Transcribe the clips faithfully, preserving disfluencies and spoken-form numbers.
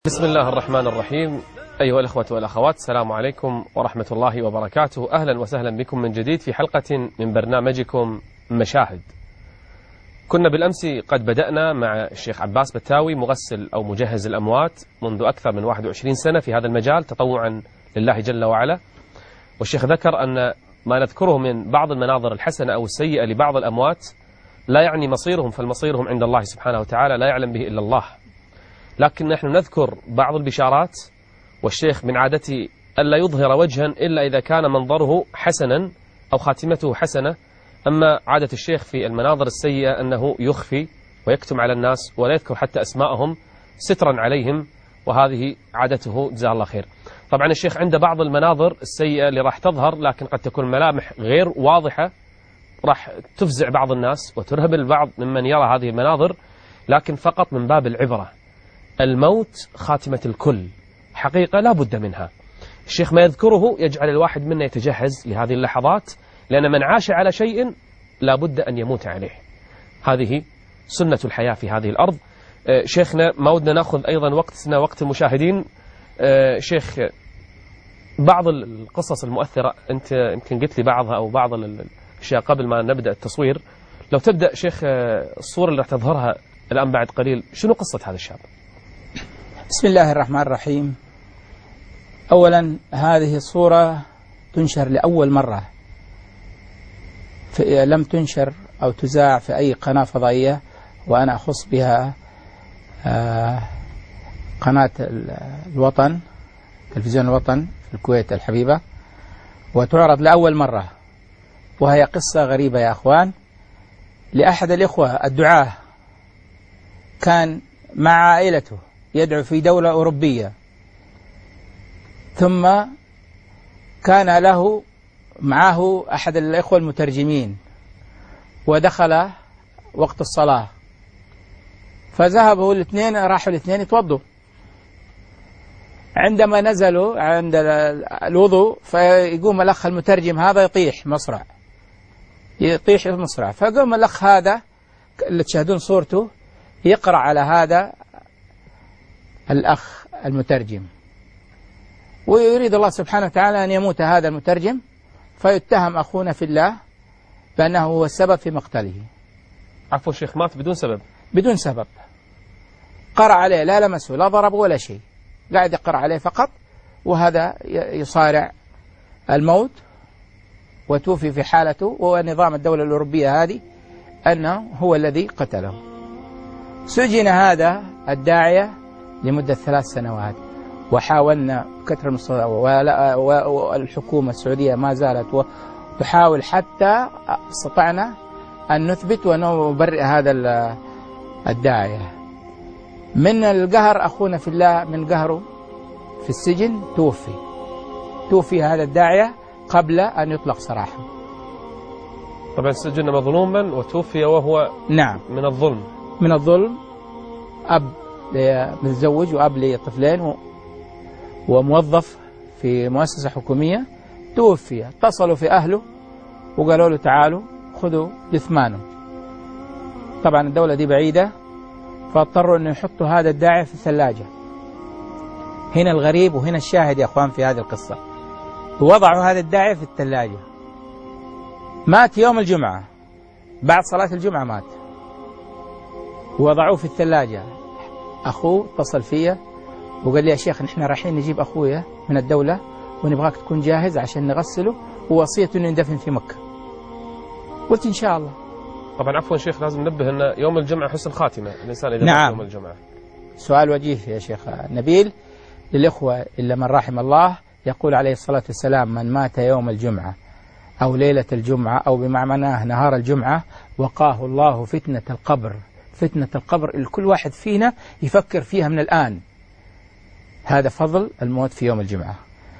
بسم الله الرحمن الرحيم. أيها الأخوة والأخوات، السلام عليكم ورحمة الله وبركاته. أهلا وسهلا بكم من جديد في حلقة من برنامجكم مشاهد. كنا بالأمس قد بدأنا مع الشيخ عباس بتاوي مغسل أو مجهز الأموات منذ أكثر من واحد وعشرين سنة في هذا المجال تطوعا لله جل وعلا، والشيخ ذكر أن ما نذكره من بعض المناظر الحسنة أو السيئة لبعض الأموات لا يعني مصيرهم، فالمصيرهم عند الله سبحانه وتعالى لا يعلم به إلا الله. لكن نحن نذكر بعض البشارات، والشيخ من عادته ألا يظهر وجها إلا إذا كان منظره حسنا أو خاتمته حسنة. أما عادة الشيخ في المناظر السيئة أنه يخفي ويكتم على الناس ولا يذكر حتى أسماءهم سترا عليهم، وهذه عادته جزاه الله خير. طبعا الشيخ عنده بعض المناظر السيئة اللي راح تظهر، لكن قد تكون ملامح غير واضحة راح تفزع بعض الناس وترهب البعض ممن يرى هذه المناظر، لكن فقط من باب العبرة. الموت خاتمة الكل، حقيقة لا بد منها. الشيخ ما يذكره يجعل الواحد منا يتجهز لهذه اللحظات، لأن من عاش على شيء لا بد أن يموت عليه. هذه سنة الحياة في هذه الأرض. شيخنا ما ودنا نأخذ أيضا وقتنا وقت المشاهدين. شيخ، بعض القصص المؤثرة أنت يمكن قلت لي بعضها أو بعض الأشياء قبل ما نبدأ التصوير، لو تبدأ شيخ الصورة اللي راح تظهرها الآن بعد قليل، شنو قصة هذا الشاب؟ بسم الله الرحمن الرحيم. أولا هذه الصورة تنشر لأول مرة، لم تنشر أو تذاع في أي قناة فضائية، وأنا أخص بها قناة الوطن، تلفزيون الوطن في الكويت الحبيبة، وتعرض لأول مرة. وهي قصة غريبة يا أخوان، لأحد الإخوة الدعاة كان مع عائلته يدعو في دولة أوروبية، ثم كان له معه أحد الإخوة المترجمين، ودخل وقت الصلاة فذهبوا الاثنين، راحوا الاثنين يتوضوا. عندما نزلوا عند الوضوء فيقوم الأخ المترجم هذا يطيح مصرع، يطيح مصرع، فقام الأخ هذا اللي تشاهدون صورته يقرأ على هذا الأخ المترجم، ويريد الله سبحانه وتعالى أن يموت هذا المترجم، فيتهم أخونا في الله بأنه هو السبب في مقتله. عفوا الشيخ، مات بدون سبب؟ بدون سبب. قرأ عليه، لا لمسه لا ضربه ولا شيء، قاعد يقرأ عليه فقط، وهذا يصارع الموت وتوفي في حالته. ونظام الدولة الأوروبية هذه أنه هو الذي قتله. سجن هذا الداعية لمدة ثلاث سنوات، وحاولنا كثر المستطاع، والحكومة السعودية ما زالت تحاول حتى استطعنا أن نثبت ونبرئ هذا الداعية من القهر. أخونا في الله من قهره في السجن توفي توفي هذا الداعية قبل أن يطلق سراحا. طبعا سجن مظلوما وتوفي وهو نعم من الظلم من الظلم أب متزوج وأب لطفلين وموظف في مؤسسة حكومية، توفي. اتصلوا في أهله وقالوا له تعالوا خذوا جثمانه. طبعا الدولة دي بعيدة، فاضطروا أن يحطوا هذا الداعي في الثلاجة. هنا الغريب وهنا الشاهد يا أخوان في هذه القصة، وضعوا هذا الداعي في الثلاجة. مات يوم الجمعة، بعد صلاة الجمعة مات، ووضعوه في الثلاجة. أخوه اتصل فيا وقال لي يا شيخ نحن رايحين نجيب أخويا من الدولة ونبغاك تكون جاهز عشان نغسله، ووصيته أنه يندفن في مكة. قلت إن شاء الله. طبعا عفوا شيخ، لازم ننبه أن يوم الجمعة حسن خاتمة الإنسان إذا نعم. يوم الجمعة. سؤال وجيه يا شيخ نبيل للإخوة إلا من رحم الله. يقول عليه الصلاة والسلام من مات يوم الجمعة أو ليلة الجمعة أو بمعناه نهار الجمعة وقاه الله فتنة القبر. فتنة القبر الكل واحد فينا يفكر فيها من الآن. هذا فضل الموت في يوم الجمعة.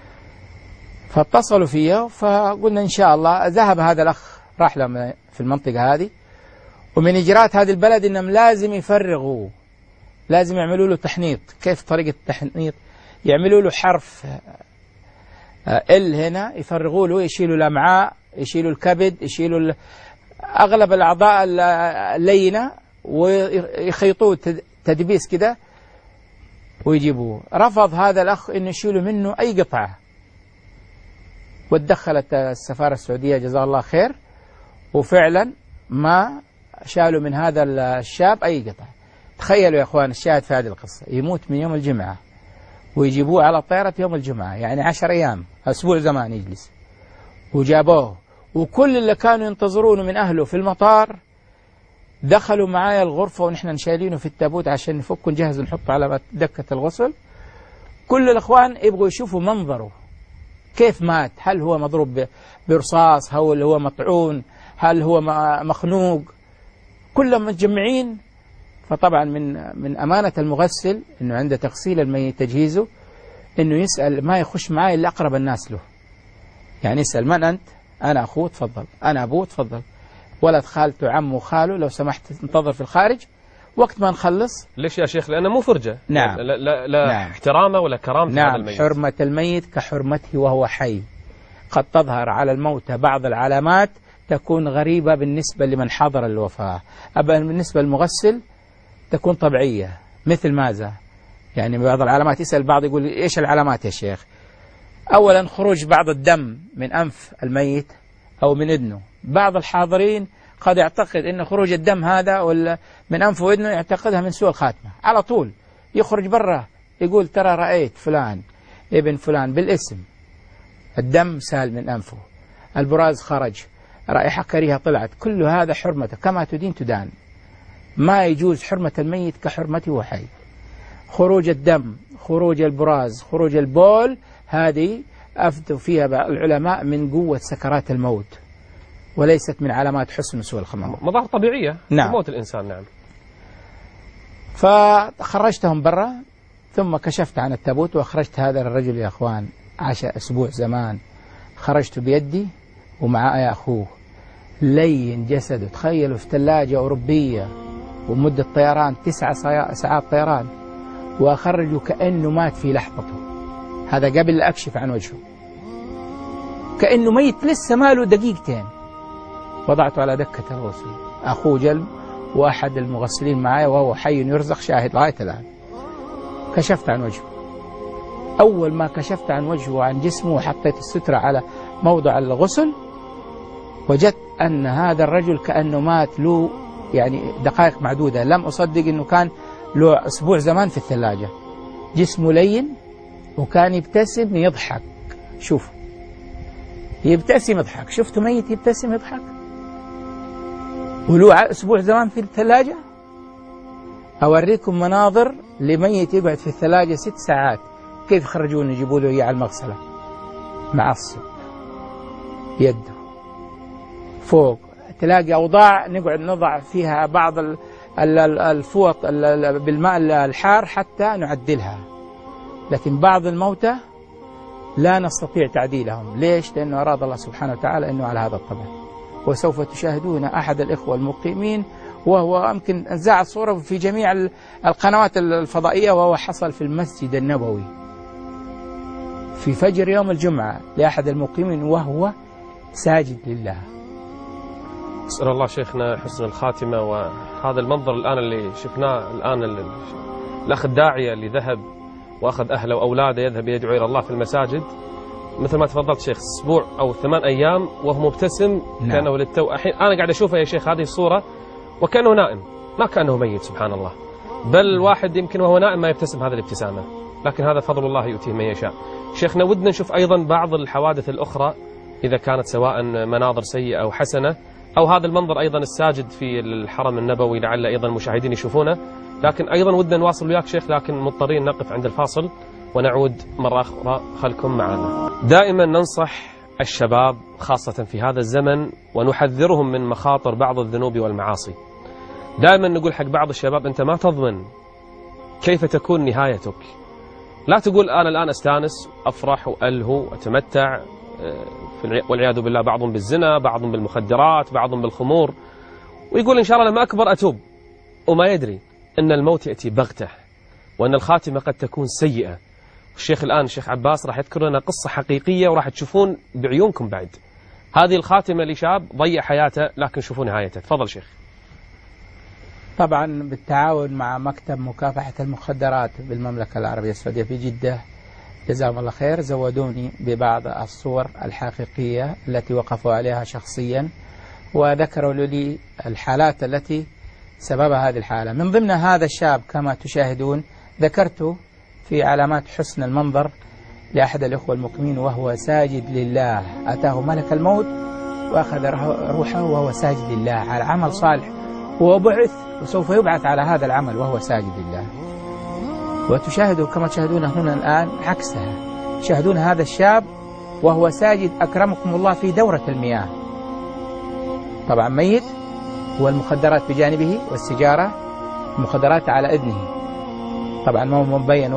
فاتصلوا فيها فقلنا إن شاء الله. ذهب هذا الأخ راح له في المنطقة هذه، ومن إجراءات هذه البلد إنهم لازم يفرغوا، لازم يعملوا له تحنيط. كيف طريقة التحنيط؟ يعملوا له حرف ال هنا، يفرغوا له، يشيلوا الأمعاء، يشيلوا الكبد، يشيلوا أغلب الأعضاء اللينة، ويخيطوه تدبيس كده ويجيبوه. رفض هذا الأخ أن يشيلوا منه أي قطعة، وتدخلت السفارة السعودية جزاه الله خير، وفعلا ما شالوا من هذا الشاب أي قطعة. تخيلوا يا أخوان الشاهد في هذه القصة، يموت من يوم الجمعة ويجيبوه على الطائرة يوم الجمعة، يعني عشر أيام أسبوع زمان يجلس، وجابوه، وكل اللي كانوا ينتظرونه من أهله في المطار دخلوا معايا الغرفة ونحن شايلينه في التابوت عشان نفك ونجهز ونحطه على دكة الغسل. كل الأخوان يبغوا يشوفوا منظره كيف مات، هل هو مضروب برصاص، هل هو مطعون، هل هو مخنوق، كلهم متجمعين. فطبعا من من أمانة المغسل أنه عند تغسيل الميت تجهيزه أنه يسأل، ما يخش معاه إلا أقرب الناس له، يعني يسأل من أنت؟ أنا أخوه تفضل، أنا أبوه تفضل، ولد خالته عمه خاله لو سمحت انتظر في الخارج وقت ما نخلص. ليش يا شيخ؟ لأنه مو فرجة. نعم. لا, لا, لا نعم. احترامه ولا كرامة نعم. هذا الميت. حرمة الميت كحرمته وهو حي. قد تظهر على الموتى بعض العلامات تكون غريبة بالنسبة لمن حضر الوفاة، أما بالنسبة للمغسل تكون طبيعية. مثل ماذا؟ يعني بعض العلامات، يسأل بعض يقول إيش العلامات يا شيخ؟ أولا خروج بعض الدم من أنف الميت أو من إذنه. بعض الحاضرين قد يعتقد أن خروج الدم هذا ولا من أنفه وإذنه يعتقدها من سوء الخاتمة، على طول يخرج برا يقول ترى رأيت فلان ابن فلان بالاسم، الدم سال من أنفه، البراز خرج، رائحة كريهة طلعت، كل هذا حرمته كما تدين تدان. ما يجوز حرمة الميت كحرمته وحي. خروج الدم، خروج البراز، خروج البول، هذه أفتوا فيها العلماء من قوة سكرات الموت، وليست من علامات حسن سوء الخمام، مظاهر طبيعية. نعم. موت الإنسان. نعم. فخرجتهم برا، ثم كشفت عن التابوت وأخرجت هذا الرجل يا أخوان، عاش أسبوع زمان، خرجت بيدي ومعايا أخوه، لين جسده، تخيلوا في ثلاجة أوروبية ومدة طيران تسع ساعات طيران، وأخرجه كأنه مات في لحظته. هذا قبل أكشف عن وجهه، كأنه ميت لسه ماله دقيقتين. وضعته على دكة الغسل، أخوه جلب وأحد المغسلين معايا وهو حي يرزق شاهد لغاية الآن. كشفت عن وجهه، أول ما كشفت عن وجهه وعن جسمه وحطيت السترة على موضع الغسل، وجدت أن هذا الرجل كأنه مات له يعني دقائق معدودة. لم أصدق أنه كان له أسبوع زمان في الثلاجة. جسمه لين وكان يبتسم يضحك. شوف، يبتسم يضحك. شفتوا ميت يبتسم يضحك وله أسبوع زمان في الثلاجة؟ أوريكم مناظر لميت يقعد في الثلاجة ست ساعات كيف يخرجون يجيبوا له إياه على المغسلة، معصب يده فوق. تلاقي أوضاع نقعد نضع فيها بعض الفوط بالماء الحار حتى نعدلها، لكن بعض الموتى لا نستطيع تعديلهم. ليش؟ لأنه أراد الله سبحانه وتعالى أنه على هذا الطبع. وسوف تشاهدون أحد الإخوة المقيمين وهو يمكن انزعت صورة في جميع القنوات الفضائية، وهو حصل في المسجد النبوي في فجر يوم الجمعة لأحد المقيمين وهو ساجد لله. أسأل الله شيخنا حسن الخاتمة. وهذا المنظر الآن اللي شفناه الآن، الأخ الداعية اللي ذهب وأخذ أهله وأولاده يذهب يدعو إلى الله في المساجد، مثل ما تفضلت شيخ، أسبوع أو ثمان أيام وهو مبتسم. نعم. كأنه للتو. الحين أنا قاعد أشوفه يا شيخ هذه الصورة وكأنه نائم، ما كأنه ميت، سبحان الله. بل الواحد يمكن وهو نائم ما يبتسم هذه الابتسامة، لكن هذا فضل الله يؤتيه من يشاء. شيخنا ودنا نشوف أيضا بعض الحوادث الأخرى إذا كانت سواء مناظر سيئة أو حسنة، أو هذا المنظر أيضا الساجد في الحرم النبوي لعل أيضا المشاهدين يشوفونه. لكن أيضا ودنا نواصل وياك شيخ، لكن مضطرين نقف عند الفاصل ونعود مرة أخرى. خلكم معنا. دائما ننصح الشباب خاصة في هذا الزمن ونحذرهم من مخاطر بعض الذنوب والمعاصي. دائما نقول حق بعض الشباب أنت ما تضمن كيف تكون نهايتك. لا تقول أنا الآن أستانس أفرح وألهو وأتمتع، والعياذ بالله بعضهم بالزنا، بعضهم بالمخدرات، بعضهم بالخمور، ويقول إن شاء الله لما أكبر أتوب، وما يدري أن الموت يأتي بغته وأن الخاتمة قد تكون سيئة. الشيخ الآن الشيخ عباس راح يذكر لنا قصة حقيقية وراح تشوفون بعيونكم بعد هذه الخاتمة لشاب ضيع حياته، لكن شوفوا نهايته. تفضل شيخ. طبعا بالتعاون مع مكتب مكافحة المخدرات بالمملكة العربية السعودية في جدة، جزاهم الله خير، زودوني ببعض الصور الحقيقية التي وقفوا عليها شخصيا، وذكروا لي الحالات التي سببها هذه الحالة. من ضمن هذا الشاب كما تشاهدون ذكرت في علامات حسن المنظر لأحد الإخوة المقيمين وهو ساجد لله، أتاه ملك الموت وأخذ روحه وهو ساجد لله على عمل صالح، وبعث وسوف يبعث على هذا العمل وهو ساجد لله. وتشاهدوا كما تشاهدون هنا الآن عكسها، تشاهدون هذا الشاب وهو ساجد أكرمكم الله في دورة المياه، طبعا ميت، والمخدرات بجانبه والسجارة، المخدرات على إذنه، طبعا ما هو مبين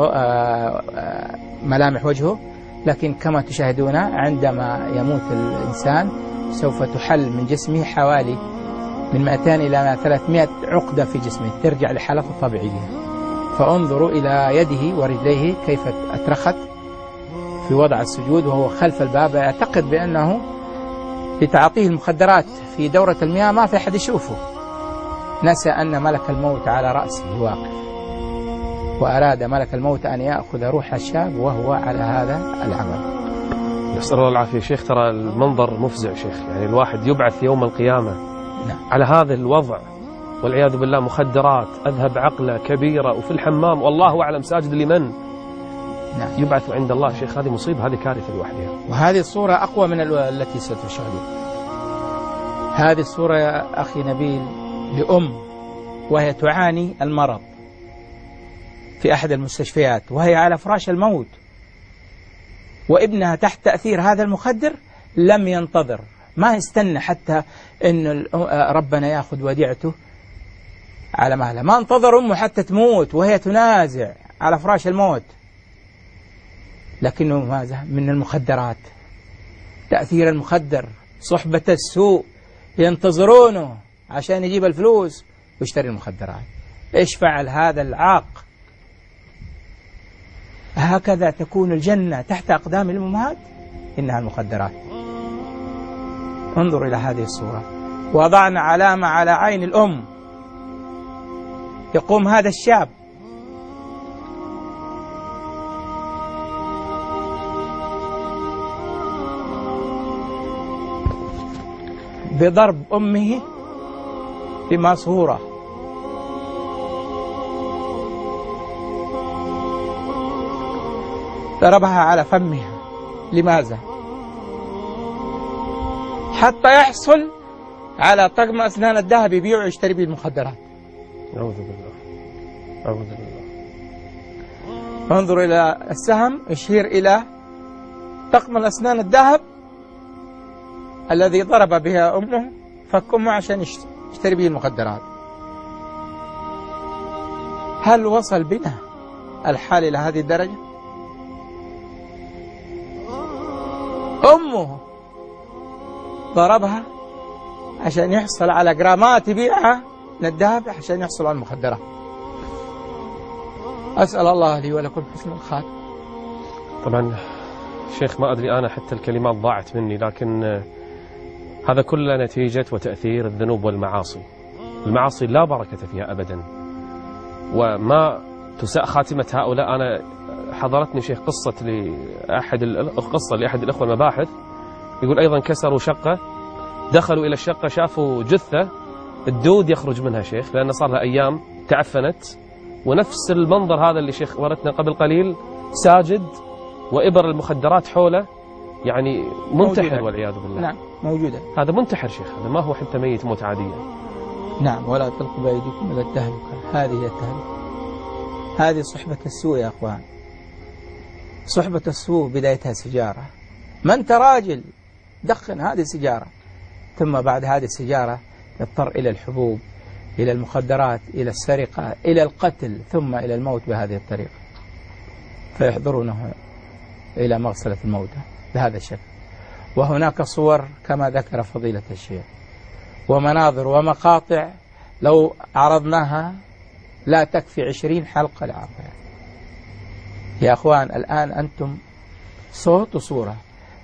ملامح وجهه، لكن كما تشاهدون عندما يموت الإنسان سوف تحل من جسمه حوالي من مئتين إلى ثلاثمئة عقدة في جسمه، ترجع لحالته الطبيعية. فانظروا إلى يده ورجليه كيف أترخت في وضع السجود وهو خلف الباب، يعتقد بأنه لتعاطيه المخدرات في دورة المياه ما في أحد يشوفه، نسى أن ملك الموت على رأسه واقف، وأراد ملك الموت أن يأخذ روح الشاب وهو على هذا العمل. نسأل الله العافية شيخ. ترى المنظر مفزع شيخ، يعني الواحد يبعث يوم القيامة نعم. على هذا الوضع والعياذ بالله، مخدرات، أذهب عقله، كبيرة، وفي الحمام والله أعلم ساجد لمن نعم. يبعث عند الله شيخ. هذه مصيبة، هذه كارثة لوحدها. وهذه الصورة أقوى من التي ستشاهدون. هذه الصورة يا أخي نبيل لأم وهي تعاني المرض في أحد المستشفيات وهي على فراش الموت، وابنها تحت تأثير هذا المخدر، لم ينتظر، ما استنى حتى أن ربنا يأخذ وديعته على مهله، ما انتظر أمه حتى تموت وهي تنازع على فراش الموت، لكنه ماذا؟ من المخدرات، تأثير المخدر، صحبة السوء، ينتظرونه عشان يجيب الفلوس ويشتري المخدرات. إيش فعل هذا العاق؟ هكذا تكون الجنة تحت أقدام الأمهات، إنها المخدرات. انظر إلى هذه الصورة، وضعنا علامة على عين الأم، يقوم هذا الشاب بضرب أمه بماسورة، ضربها على فمها. لماذا؟ حتى يحصل على طقم أسنان الذهب يبيع ويشتري به المخدرات. أعوذ بالله، أعوذ بالله. انظر إلى السهم يشير إلى طقم الأسنان الذهب الذي ضرب بها أمه، فك أمه عشان يشتري به المخدرات. هل وصل بنا الحال إلى هذه الدرجة؟ أمه ضربها عشان يحصل على جرامات يبيعها من الذهب عشان يحصل على المخدرات. أسأل الله لي ولكم حسن الخاتمة. طبعا شيخ ما أدري أنا حتى الكلمات ضاعت مني، لكن هذا كله نتيجة وتأثير الذنوب والمعاصي. المعاصي لا بركة فيها أبدا، وما تساء خاتمة هؤلاء. أنا حضرتني شيخ قصة لأحد قصة لأحد الأخوة المباحث، يقول أيضا كسروا شقة، دخلوا إلى الشقة شافوا جثة الدود يخرج منها شيخ، لأن صار لها أيام تعفنت، ونفس المنظر هذا اللي شيخ ورتنا قبل قليل، ساجد وإبر المخدرات حوله، يعني منتحر والعياذ بالله. نعم موجودة. هذا منتحر شيخ، هذا ما هو حتى ميت موت عادية. نعم، ولا تلقوا بأيديكم إلى التهلكة، هذه هي التهلكة، هذه صحبة السوء يا أخوان. صحبة السوء بدايتها سجارة، ما أنت راجل دخن هذه سجارة، ثم بعد هذه السجارة يضطر إلى الحبوب، إلى المخدرات، إلى السرقة، إلى القتل، ثم إلى الموت بهذه الطريقة، فيحضرونه إلى مغسلة الموتى بهذا الشكل. وهناك صور كما ذكر فضيلة الشيخ، ومناظر ومقاطع لو عرضناها لا تكفي عشرين حلقة لعرضها. يا أخوان الآن أنتم صوت وصورة،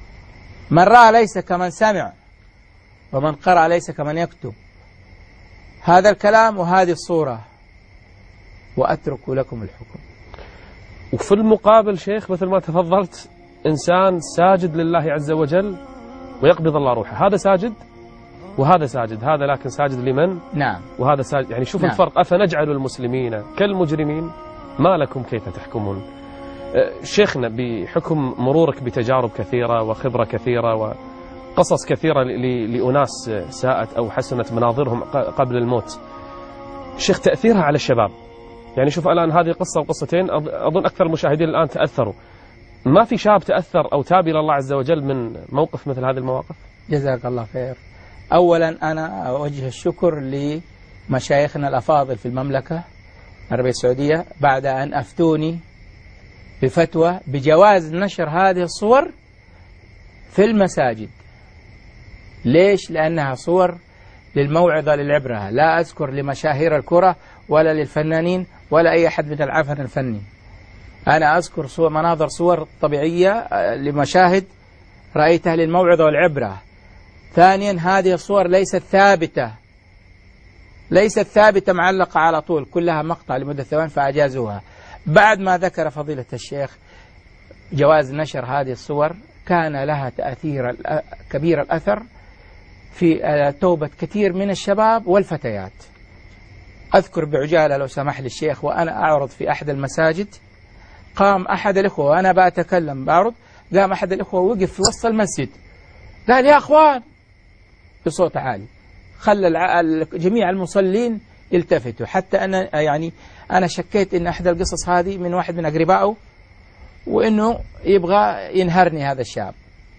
من رأى ليس كمن سمع، ومن قرأ ليس كمن يكتب. هذا الكلام وهذه الصورة وأترك لكم الحكم. وفي المقابل شيخ مثل ما تفضلت إنسان ساجد لله عز وجل ويقبض الله روحه، هذا ساجد وهذا ساجد، هذا لكن ساجد لمن؟ نعم. وهذا ساجد، يعني شوف نعم. الفرق. أفنجعل المسلمين كالمجرمين ما لكم كيف تحكمون. شيخنا بحكم مرورك بتجارب كثيرة وخبرة كثيرة وقصص كثيرة لأناس ساءت أو حسنت مناظرهم قبل الموت، شيخ تأثيرها على الشباب، يعني شوف الآن هذه قصة وقصتين أظن أكثر المشاهدين الآن تأثروا، ما في شاب تأثر أو تاب إلى الله عز وجل من موقف مثل هذه المواقف؟ جزاك الله خير. أولا أنا أوجه الشكر لمشايخنا الأفاضل في المملكة العربية السعودية بعد أن أفتوني بفتوى بجواز نشر هذه الصور في المساجد. ليش؟ لأنها صور للموعظة للعبرة، لا أذكر لمشاهير الكرة ولا للفنانين ولا أي أحد من العفن الفني، أنا أذكر صور مناظر صور طبيعية لمشاهد رأيتها للموعظة والعبرة. ثانيا هذه الصور ليست ثابتة، ليست ثابتة معلقة على طول، كلها مقطع لمدة ثوان فأجازوها. بعد ما ذكر فضيلة الشيخ جواز نشر هذه الصور كان لها تأثير كبير الأثر في توبة كثير من الشباب والفتيات. أذكر بعجالة لو سمح لي الشيخ، وأنا أعرض في أحد المساجد، قام أحد الإخوة وأنا بأتكلم بعرض، قام أحد الإخوة وقف في وسط المسجد قال يا أخوان بصوت عالي، خلى جميع المصلين يلتفتوا، حتى أنا يعني أنا شكيت إن أحد القصص هذه من واحد من أقربائه وإنه يبغى ينهرني هذا الشاب.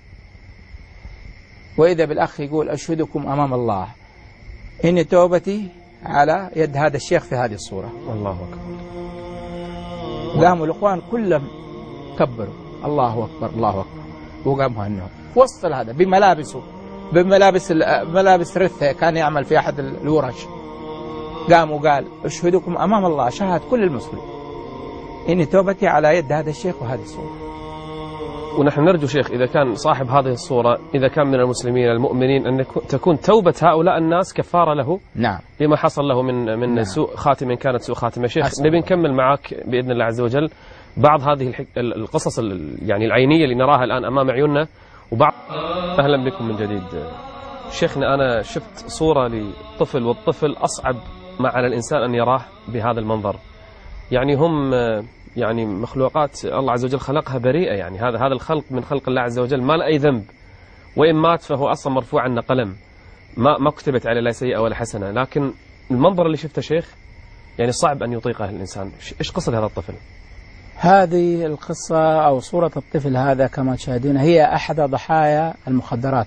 وإذا بالأخ يقول أشهدكم أمام الله إن توبتي على يد هذا الشيخ في هذه الصورة. الله أكبر. قاموا الإخوان كلهم كبروا الله أكبر الله أكبر، وقاموا هنهم وصل هذا بملابسه بملابس ملابس رثة كان يعمل في أحد الورش، قام وقال أشهدكم أمام الله شهد كل المسلمين إن توبتي على يد هذا الشيخ وهذه الصورة. ونحن نرجو شيخ إذا كان صاحب هذه الصورة إذا كان من المسلمين المؤمنين أن تكون توبة هؤلاء الناس كفارة له نعم لما حصل له من من نعم. سوء خاتمة كانت سوء خاتمة. شيخ نبي نكمل معك بإذن الله عز وجل بعض هذه القصص يعني العينية اللي نراها الآن أمام عيوننا وبعض. أهلا بكم من جديد. شيخنا أنا شفت صورة لطفل، والطفل أصعب ما على الإنسان أن يراه بهذا المنظر، يعني هم يعني مخلوقات الله عز وجل خلقها بريئة، يعني هذا هذا الخلق من خلق الله عز وجل ما له أي ذنب، وإن مات فهو أصلا مرفوع عنه قلم، ما ما كتبت عليه لا سيئة ولا حسنة. لكن المنظر اللي شفته شيخ يعني صعب أن يطيقه الإنسان. إيش قصة هذا الطفل؟ هذه القصة أو صورة الطفل هذا كما تشاهدون هي أحد ضحايا المخدرات.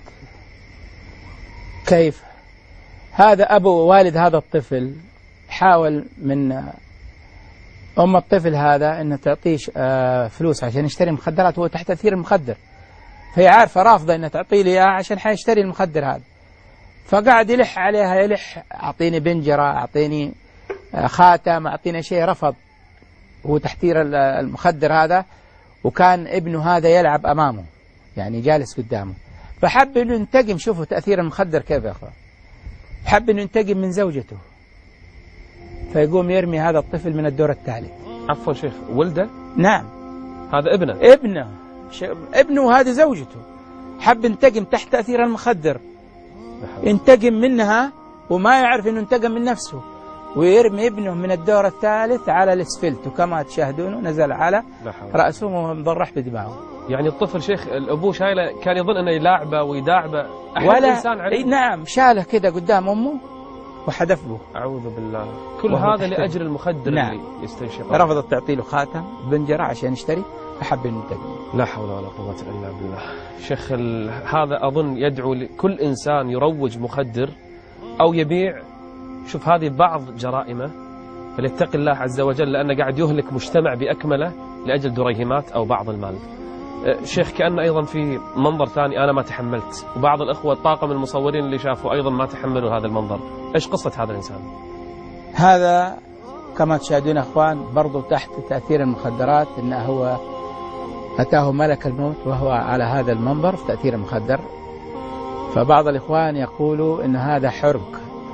كيف؟ هذا أبو والد هذا الطفل حاول من أم الطفل هذا أن تعطيه فلوس عشان يشتري مخدرات، وهو تحت تأثير المخدر، فهي عارفة رافضة أن تعطي لي عشان حيشتري المخدر هذا، فقاعد يلح عليها يلح أعطيني بنجرة أعطيني خاتم أعطيني شيء، رفض هو تحتير المخدر هذا، وكان ابنه هذا يلعب أمامه يعني جالس قدامه، فحب أنه ينتقم. شوفوا تأثير المخدر كيف يا أخوان، حب أنه ينتقم من زوجته، فيقوم يرمي هذا الطفل من الدور الثالث. عفوا شيخ ولده؟ نعم هذا ابنه ابنه ابنه وهذه زوجته، حب ينتقم تحت تأثير المخدر، ينتقم منها وما يعرف أنه ينتقم من نفسه، ويرمي ابنه من الدور الثالث على الاسفلت، وكما تشاهدونه نزل على رأسه ومضرح بدماغه. يعني الطفل شيخ الأبو شايله كان يظن أنه يلاعبه ويداعبه ولا إنسان عليه. نعم شاله كده قدام أمه وحدف به. أعوذ بالله. كل هذا لأجل المخدر. نعم. اللي يستنشقه. رفضت تعطي له خاتم بنجرة عشان يشتري، فحب ينتقم. لا حول ولا قوة إلا بالله. شيخ ال... هذا أظن يدعو لكل إنسان يروج مخدر أو يبيع، شوف هذه بعض جرائمه، فليتقي الله عز وجل لأنه قاعد يهلك مجتمع بأكمله لأجل دريهمات أو بعض المال. شيخ كأن أيضا في منظر ثاني أنا ما تحملت، وبعض الأخوة الطاقم المصورين اللي شافوا أيضا ما تحملوا هذا المنظر. إيش قصة هذا الإنسان؟ هذا كما تشاهدون أخوان برضو تحت تأثير المخدرات، إنه هو أتاه ملك الموت وهو على هذا المنظر في تأثير المخدر. فبعض الإخوان يقولوا إن هذا حرق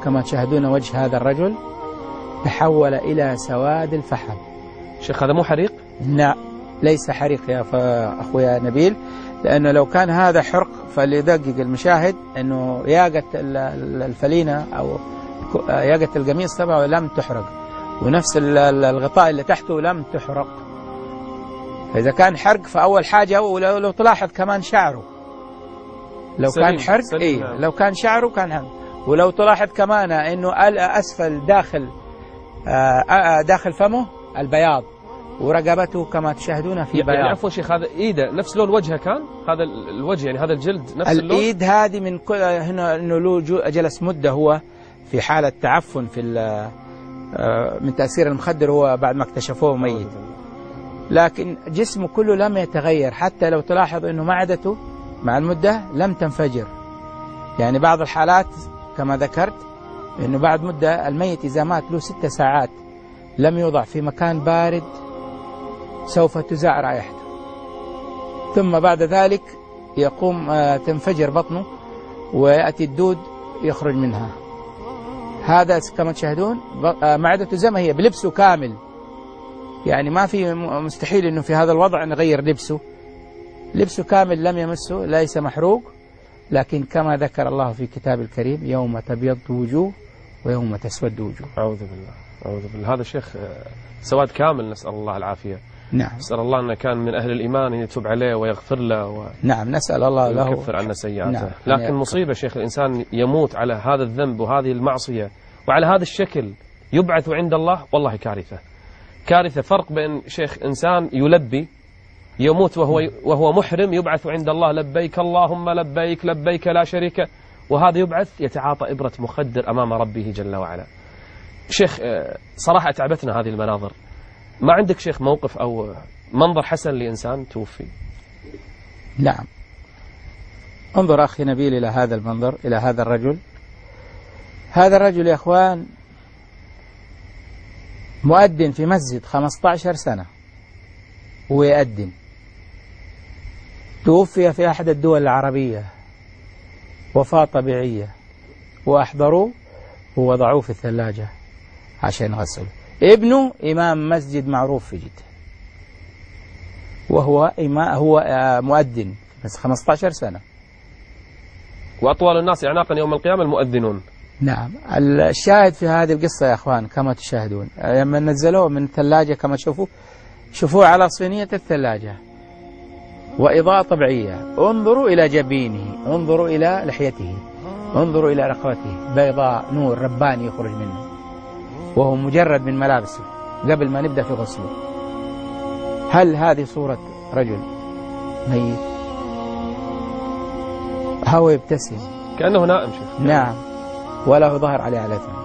كما تشاهدون وجه هذا الرجل تحول إلى سواد الفحم. شيخ هذا مو حريق؟ لا ليس حريق يا أخويا نبيل، لأنه لو كان هذا حرق فليدقق المشاهد أنه ياقة الفلينة أو ياقة القميص تبعه لم تحرق، ونفس الغطاء اللي تحته لم تحرق. فإذا كان حرق فأول حاجة، ولو تلاحظ كمان شعره لو سليم كان حرق سليم إيه نعم. لو كان شعره كان حرق. ولو تلاحظ كمان أنه أسفل داخل داخل فمه البياض، ورقبته كما تشاهدون في بياض. يعني عفوا شيخ هذا ايده نفس لون وجهه كان؟ هذا الوجه يعني هذا الجلد نفس اللون؟ الايد هذه من كل هنا انه له جلس مده هو في حاله تعفن في من تاثير المخدر، هو بعد ما اكتشفوه ميت، لكن جسمه كله لم يتغير. حتى لو تلاحظ انه معدته مع المده لم تنفجر. يعني بعض الحالات كما ذكرت انه بعد مده الميت اذا مات له ست ساعات لم يوضع في مكان بارد سوف تزاع رائحته، ثم بعد ذلك يقوم تنفجر بطنه ويأتي الدود يخرج منها. هذا كما تشاهدون معدته زي ما هي بلبسه كامل، يعني ما في مستحيل انه في هذا الوضع نغير لبسه، لبسه كامل لم يمسه، ليس محروق. لكن كما ذكر الله في كتاب الكريم يوم تبيض وجوه ويوم تسود وجوه. أعوذ بالله أعوذ بالله. هذا شيخ سواد كامل، نسأل الله العافية. نعم. نسأل الله أنه كان من أهل الإيمان يتوب عليه ويغفر له و... نعم نسأل الله له ويكفر عنا سيئاته. نعم. لكن مصيبة شيخ الإنسان يموت على هذا الذنب وهذه المعصية وعلى هذا الشكل يبعث عند الله، والله كارثة كارثة. فرق بين شيخ إنسان يلبي يموت وهو وهو محرم يبعث عند الله لبيك اللهم لبيك لبيك لا شريك، وهذا يبعث يتعاطى إبرة مخدر أمام ربه جل وعلا. شيخ صراحة تعبتنا هذه المناظر. ما عندك شيخ موقف أو منظر حسن لإنسان توفي؟ نعم. انظر أخي نبيل إلى هذا المنظر، إلى هذا الرجل. هذا الرجل يا أخوان مؤذن في مسجد خمسة عشر سنة ويؤذن، توفي في أحد الدول العربية وفاة طبيعية، وأحضروه ووضعوه في الثلاجة عشان يغسله. ابنه إمام مسجد معروف في جدة، وهو إمام هو مؤذن بس خمسة عشر سنة. وأطول الناس أعناقا يوم القيامة المؤذنون. نعم. الشاهد في هذه القصة يا أخوان كما تشاهدون لما نزلوه من الثلاجة كما تشوفوا، شوفوه على صينية الثلاجة وإضاءة طبيعية. انظروا إلى جبينه، انظروا إلى لحيته، انظروا إلى رقبته بيضاء نور رباني يخرج منه، وهو مجرد من ملابسه قبل ما نبدأ في غسله. هل هذه صورة رجل ميت؟ هو يبتسم كأنه نائم شيخ. نعم، وله ظهر عليه على ثمن.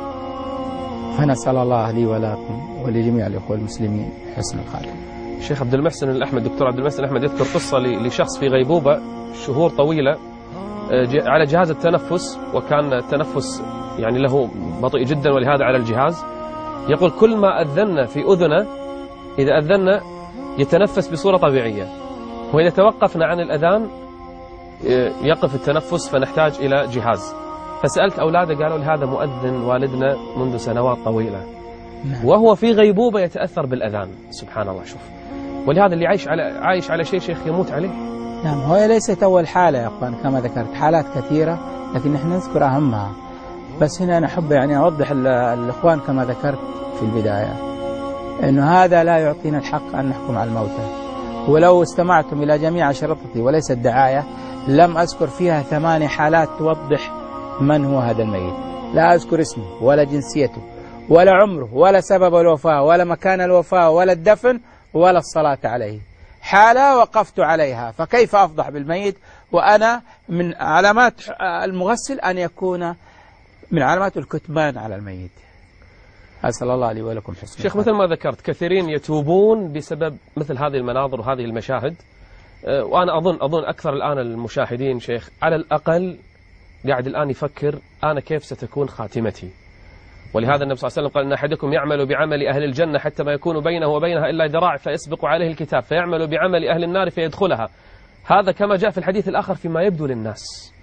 فنسأل الله لي ولكم ولجميع الإخوة المسلمين حسن الخاتمة. شيخ عبد المحسن الأحمد، دكتور عبد المحسن الأحمد يذكر قصة لشخص في غيبوبة شهور طويلة على جهاز التنفس، وكان التنفس يعني له بطيء جدا ولهذا على الجهاز. يقول كل ما أذنا في أذنه إذا أذنا يتنفس بصورة طبيعية، وإذا توقفنا عن الأذان يقف التنفس فنحتاج إلى جهاز. فسألت أولاده قالوا لهذا مؤذن والدنا منذ سنوات طويلة وهو في غيبوبة يتأثر بالأذان. سبحان الله. شوف، ولهذا اللي عايش على عايش على شيء شيخ يموت عليه. نعم. هو ليست أول حالة يا أخوان كما ذكرت، حالات كثيرة لكن نحن نذكر أهمها. بس هنا أنا أحب يعني أوضح الإخوان كما ذكرت في البداية أنه هذا لا يعطينا الحق أن نحكم على الموتى. ولو استمعتم إلى جميع أشرطتي وليست دعاية لم أذكر فيها ثماني حالات توضح من هو هذا الميت. لا أذكر اسمه ولا جنسيته ولا عمره ولا سبب الوفاة ولا مكان الوفاة ولا الدفن ولا الصلاة عليه. حالة وقفت عليها، فكيف أفضح بالميت وأنا من علامات المغسل أن يكون من علامات الكتمان على الميت. أسأل الله لي ولكم حسن. شيخ مثل ما ذكرت كثيرين يتوبون بسبب مثل هذه المناظر وهذه المشاهد، وأنا أظن أظن أكثر الآن المشاهدين شيخ على الأقل قاعد الآن يفكر أنا كيف ستكون خاتمتي. ولهذا النبي صلى الله عليه وسلم قال إن أحدكم يعمل بعمل أهل الجنة حتى ما يكون بينه وبينها إلا ذراع فيسبق عليه الكتاب فيعمل بعمل أهل النار فيدخلها. هذا كما جاء في الحديث الآخر فيما يبدو للناس.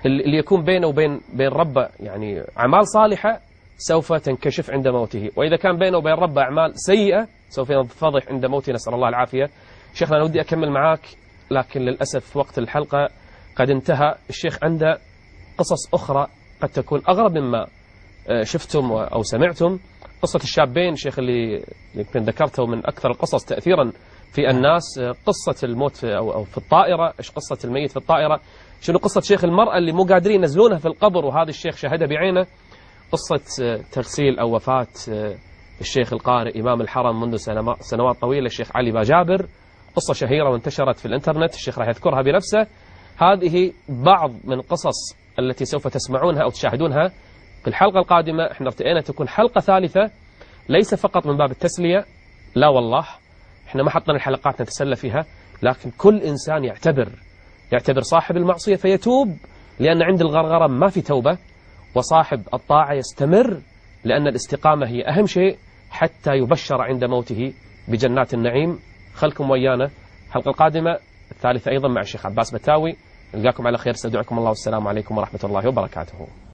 اللي يكون بينه وبين بين ربه يعني أعمال صالحة سوف تنكشف عند موته، وإذا كان بينه وبين ربه أعمال سيئة سوف ينفضح عند موته، نسأل الله العافية. شيخنا أنا ودي أكمل معاك لكن للأسف وقت الحلقة قد انتهى. الشيخ عنده قصص أخرى قد تكون أغرب مما شفتم أو سمعتم. قصة الشابين شيخ اللي يمكن ذكرته من أكثر القصص تأثيرا في الناس، قصة الموت في أو أو في الطائرة، إيش قصة الميت في الطائرة، شنو قصة شيخ المرأة اللي مو قادرين ينزلونها في القبر وهذا الشيخ شهدها بعينه، قصة تغسيل أو وفاة الشيخ القارئ إمام الحرم منذ سنوات طويلة الشيخ علي باجابر، قصة شهيرة وانتشرت في الإنترنت، الشيخ راح يذكرها بنفسه. هذه بعض من القصص التي سوف تسمعونها أو تشاهدونها في الحلقة القادمة. احنا ارتئينا تكون حلقة ثالثة ليس فقط من باب التسلية، لا والله احنا ما حطنا الحلقات نتسلى فيها، لكن كل إنسان يعتبر يعتبر صاحب المعصية فيتوب لأن عند الغرغرة ما في توبة، وصاحب الطاعة يستمر لأن الاستقامة هي أهم شيء حتى يبشر عند موته بجنات النعيم. خلكم ويانا الحلقة القادمة الثالثة أيضا مع الشيخ عباس بتاوي. نلقاكم على خير، استودعكم الله والسلام عليكم ورحمة الله وبركاته.